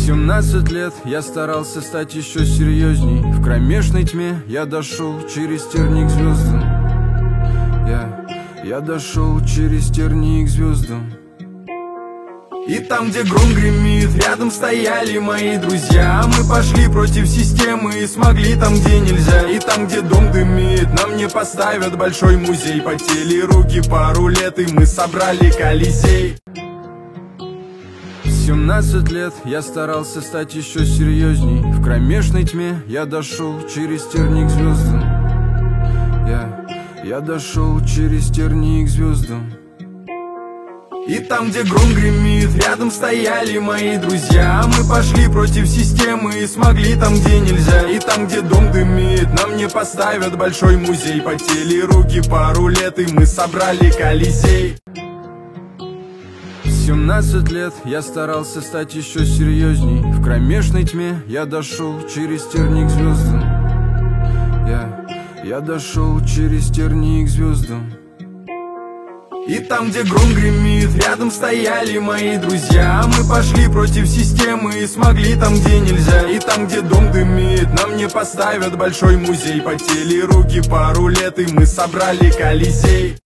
17 лет я старался стать еще серьезней. В кромешной тьме я дошел через терник к звездам. Я дошел через терник к звездам. И там, где гром гремит, рядом стояли мои друзья. Мы пошли против системы и смогли там, где нельзя. И там, где дом дымит, нам не поставят большой музей. Потели руки пару лет, и мы собрали Колизей. 17 лет я старался стать еще серьезней. В кромешной тьме я дошел через терник к звездам. Я дошел через терник к звездам. И там, где гром гремит, рядом стояли мои друзья. Мы пошли против системы и смогли там, где нельзя. И там, где дом дымит, нам не поставят большой музей. Потели руки пару лет, и мы собрали Колизей. 17 лет я старался стать еще серьезней. В кромешной тьме я дошел через терник к звездам. Я дошел через терник к звездам. И там, где гром гремит, рядом стояли мои друзья. Мы пошли против системы и смогли там, где нельзя. И там, где дом дымит, нам не поставят большой музей. Потели руки пару лет, и мы собрали Колизей.